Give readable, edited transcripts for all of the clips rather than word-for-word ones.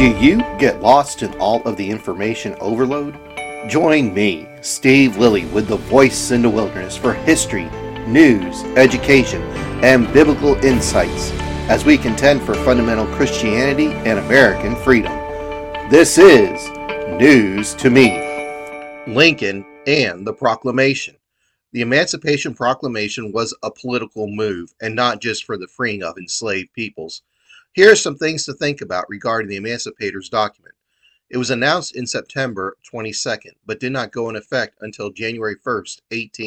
Do you get lost in all of the information overload? Join me, Steve Lilly, with the Voice in the Wilderness for history, news, education, and biblical insights as we contend for fundamental Christianity and American freedom. This is News to Me. Lincoln and the Proclamation. The Emancipation Proclamation was a political move, and not just for the freeing of enslaved peoples. Here are some things to think about regarding the Emancipators' document. It was announced in September 22nd, but did not go in effect until January 1st,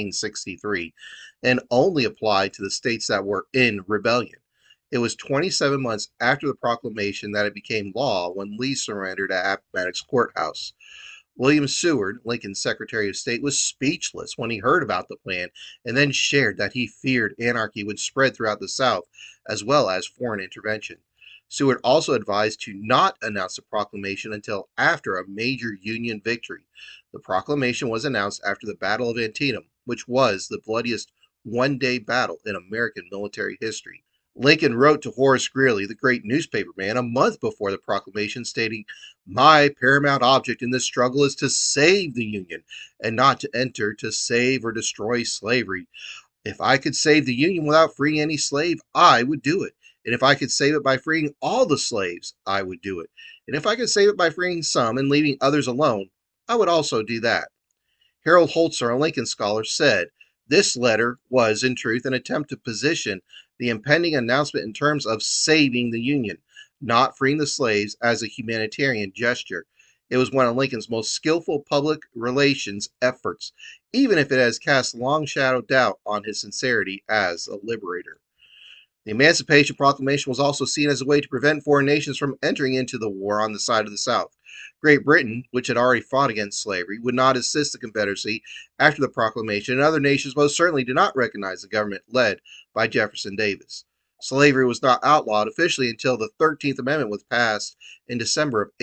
1863, and only applied to the states that were in rebellion. It was 27 months after the proclamation that it became law when Lee surrendered at Appomattox Courthouse. William Seward, Lincoln's Secretary of State, was speechless when he heard about the plan and then shared that he feared anarchy would spread throughout the South, as well as foreign intervention. Seward also advised to not announce the proclamation until after a major Union victory. The proclamation was announced after the Battle of Antietam, which was the bloodiest one-day battle in American military history. Lincoln wrote to Horace Greeley, the great newspaperman, a month before the proclamation, stating, "My paramount object in this struggle is to save the Union, and not to enter to save or destroy slavery. If I could save the Union without freeing any slave, I would do it. And if I could save it by freeing all the slaves, I would do it. And if I could save it by freeing some and leaving others alone, I would also do that." Harold Holzer, a Lincoln scholar, said, "This letter was, in truth, an attempt to position the impending announcement in terms of saving the Union, not freeing the slaves, as a humanitarian gesture. It was one of Lincoln's most skillful public relations efforts, even if it has cast long shadow doubt on his sincerity as a liberator." The Emancipation Proclamation was also seen as a way to prevent foreign nations from entering into the war on the side of the South. Great Britain, which had already fought against slavery, would not assist the Confederacy after the proclamation, and other nations most certainly did not recognize the government led by Jefferson Davis. Slavery was not outlawed officially until the 13th Amendment was passed in December of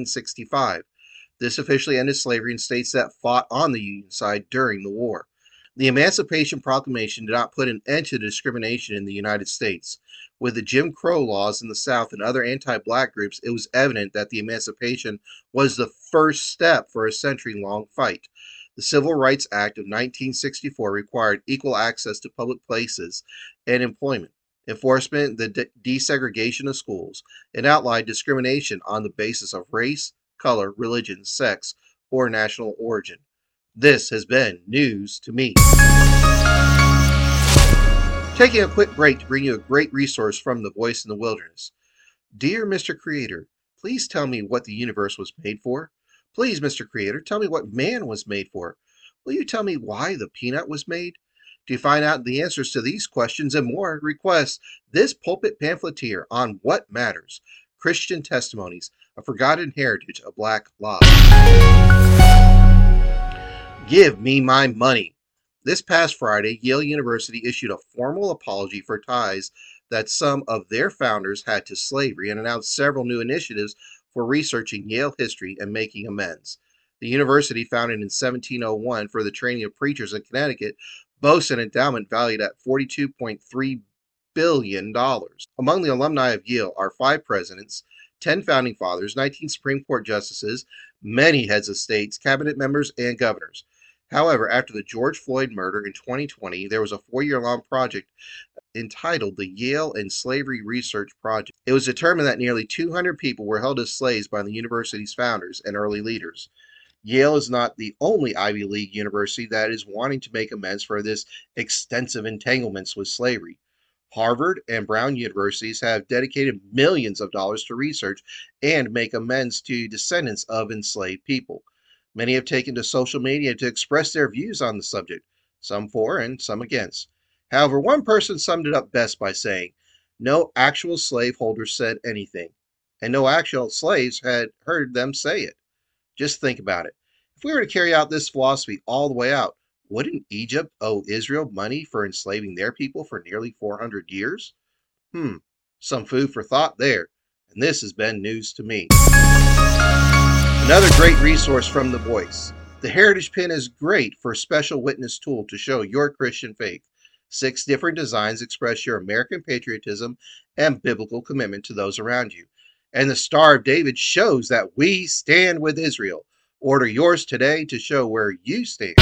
1865. This officially ended slavery in states that fought on the Union side during the war. The Emancipation Proclamation did not put an end to discrimination in the United States. With the Jim Crow laws in the South and other anti-black groups, it was evident that the Emancipation was the first step for a century-long fight. The Civil Rights Act of 1964 required equal access to public places and employment, enforcement the desegregation of schools, and outlawed discrimination on the basis of race, color, religion, sex, or national origin. This has been News to Me. Taking a quick break to bring you a great resource from the Voice in the Wilderness. Dear Mr. Creator, please tell me what the universe was made for. Please, Mr. Creator, tell me what man was made for. Will you tell me why the peanut was made? To find out the answers to these questions and more, request this pulpit pamphleteer on What Matters, Christian Testimonies, a Forgotten Heritage of Black Lives. Give me my money. This past Friday, Yale University issued a formal apology for ties that some of their founders had to slavery and announced several new initiatives for researching Yale history and making amends. The university, founded in 1701 for the training of preachers in Connecticut, boasts an endowment valued at $42.3 billion. Among the alumni of Yale are 5 presidents, 10 founding fathers, 19 Supreme Court justices, many heads of states, cabinet members, and governors. However, after the George Floyd murder in 2020, there was a 4-year-long project entitled the Yale and Slavery Research Project. It was determined that nearly 200 people were held as slaves by the university's founders and early leaders. Yale is not the only Ivy League university that is wanting to make amends for this extensive entanglements with slavery. Harvard and Brown universities have dedicated millions of dollars to research and make amends to descendants of enslaved people. Many have taken to social media to express their views on the subject, some for and some against. However, one person summed it up best by saying, "No actual slaveholders said anything, and no actual slaves had heard them say it." Just think about it. If we were to carry out this philosophy all the way out, wouldn't Egypt owe Israel money for enslaving their people for nearly 400 years? Some food for thought there. And this has been News to Me. Another great resource from The Voice. The Heritage Pin is great for a special witness tool to show your Christian faith. 6 different designs express your American patriotism and biblical commitment to those around you. And the Star of David shows that we stand with Israel. Order yours today to show where you stand.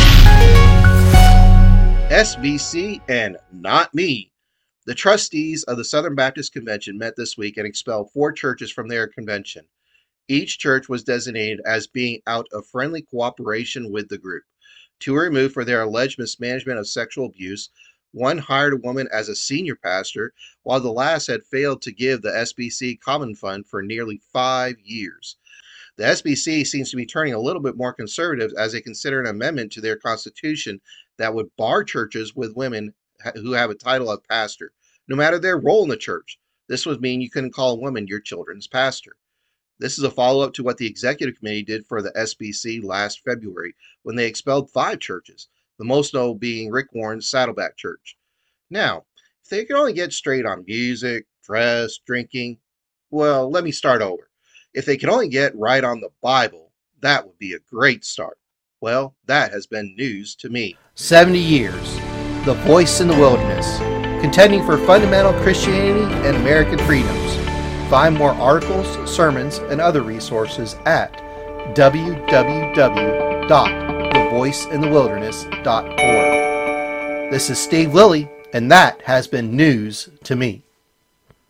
SBC and not me. The trustees of the Southern Baptist Convention met this week and expelled 4 churches from their convention. Each church was designated as being out of friendly cooperation with the group. 2 were removed for their alleged mismanagement of sexual abuse. 1 hired a woman as a senior pastor, while the last had failed to give the SBC Common Fund for nearly 5 years. The SBC seems to be turning a little bit more conservative as they consider an amendment to their constitution that would bar churches with women who have a title of pastor, no matter their role in the church. This would mean you couldn't call a woman your children's pastor. This is a follow-up to what the executive committee did for the SBC last February when they expelled 5 churches, the most notable being Rick Warren's Saddleback Church. Now, if they could only get straight on music, dress, drinking, well, let me start over. If they could only get right on the Bible, that would be a great start. Well, that has been news to me. 70 years, the voice in the wilderness, contending for fundamental Christianity and American freedoms. Find more articles, sermons, and other resources at www.thevoiceinthewilderness.org. This is Steve Lilly, and that has been news to me.